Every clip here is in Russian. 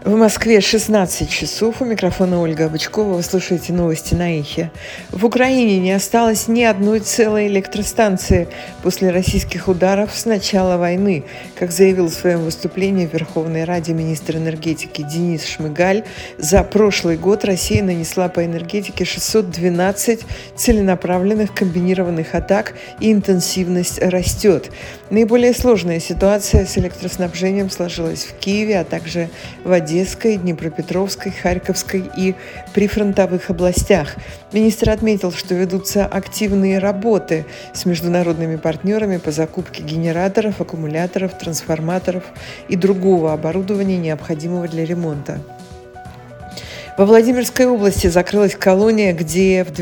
В Москве 16 часов. У микрофона Ольга Обычкова. Вы слушаете новости на Эхе. В Украине не осталось ни одной целой электростанции после российских ударов с начала войны. Как заявил в своем выступлении в Верховной Раде министр энергетики Денис Шмыгаль, за прошлый год Россия нанесла по энергетике 612 целенаправленных комбинированных атак, и интенсивность растет. Наиболее сложная ситуация с электроснабжением сложилась в Киеве, а также в Одесской, Днепропетровской, Харьковской и прифронтовых областях. Министр отметил, что ведутся активные работы с международными партнерами по закупке генераторов, аккумуляторов, трансформаторов и другого оборудования, необходимого для ремонта. Во Владимирской области закрылась колония, где в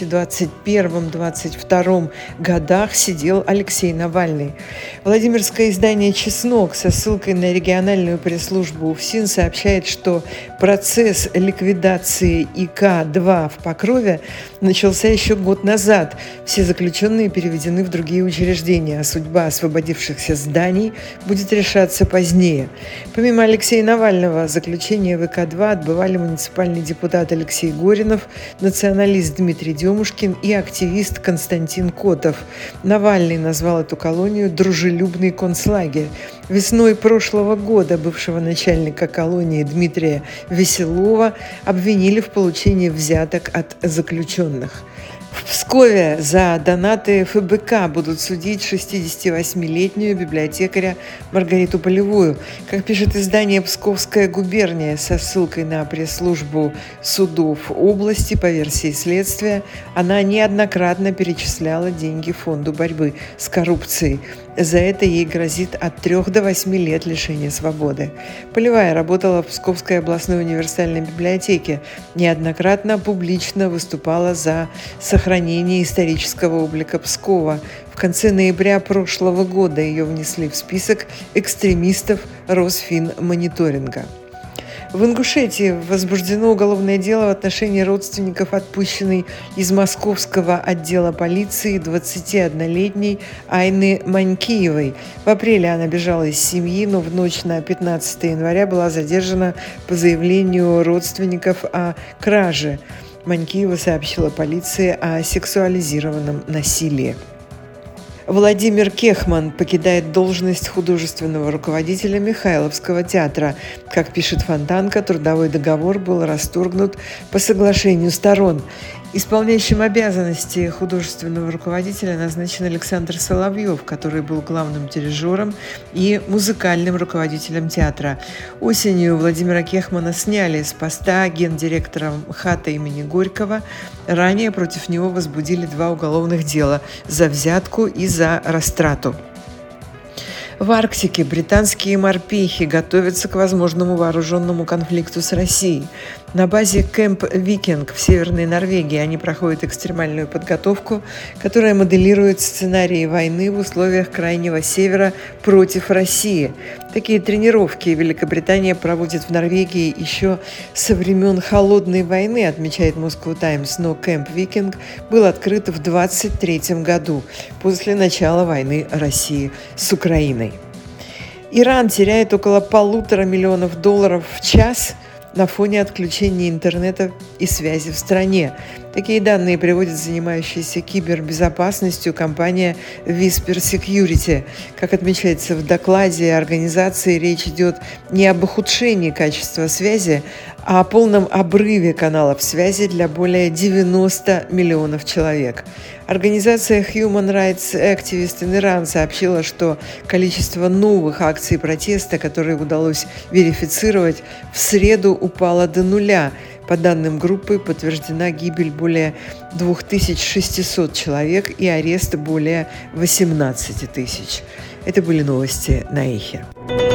2021-2022 годах сидел Алексей Навальный. Владимирское издание «Чеснок» со ссылкой на региональную пресс-службу УФСИН сообщает, что процесс ликвидации ИК-2 в Покрове начался еще год назад. Все заключенные переведены в другие учреждения, а судьба освободившихся зданий будет решаться позднее. Помимо Алексея Навального, заключение в ИК-2 отбывали муниципальные депутат Алексей Горинов, националист Дмитрий Демушкин и активист Константин Котов. Навальный назвал эту колонию «дружелюбный концлагерь». Весной прошлого года бывшего начальника колонии Дмитрия Веселова обвинили в получении взяток от заключенных. В Пскове за донаты ФБК будут судить 68-летнюю библиотекаря Маргариту Полевую. Как пишет издание «Псковская губерния» со ссылкой на пресс-службу судов области, по версии следствия, она неоднократно перечисляла деньги Фонду борьбы с коррупцией. За это ей грозит от 3 до 8 лет лишения свободы. Полевая работала в Псковской областной универсальной библиотеке, неоднократно публично выступала за сохранение исторического облика Пскова. В конце ноября прошлого года ее внесли в список экстремистов Росфинмониторинга. В Ингушетии возбуждено уголовное дело в отношении родственников отпущенной из московского отдела полиции 21-летней Айны Манькиевой. В апреле она бежала из семьи, но в ночь на 15 января была задержана по заявлению родственников о краже. Манькиева сообщила полиции о сексуализированном насилии. Владимир Кехман покидает должность художественного руководителя Михайловского театра. Как пишет Фонтанка, трудовой договор был расторгнут по соглашению сторон. Исполняющим обязанности художественного руководителя назначен Александр Соловьев, который был главным дирижером и музыкальным руководителем театра. Осенью Владимира Кехмана сняли с поста гендиректора МХАТа имени Горького. Ранее против него возбудили 2 уголовных дела за взятку и за растрату. В Арктике британские морпехи готовятся к возможному вооруженному конфликту с Россией. На базе Кэмп Викинг в Северной Норвегии они проходят экстремальную подготовку, которая моделирует сценарии войны в условиях Крайнего Севера против России. Такие тренировки Великобритания проводит в Норвегии еще со времен Холодной войны, отмечает Moscow Times, но Кэмп Викинг был открыт в 1923 году, после начала войны России с Украиной. Иран теряет около $1,5 миллиона в час на фоне отключения интернета и связи в стране. Такие данные приводит занимающаяся кибербезопасностью компания Whisper Security. Как отмечается в докладе организации, речь идет не об ухудшении качества связи, а о полном обрыве каналов связи для более 90 миллионов человек. Организация Human Rights Activist in Iran сообщила, что количество новых акций протеста, которые удалось верифицировать, в среду упало до 0. По данным группы, подтверждена гибель более 2600 человек и арест более 18 тысяч. Это были новости на Эхе.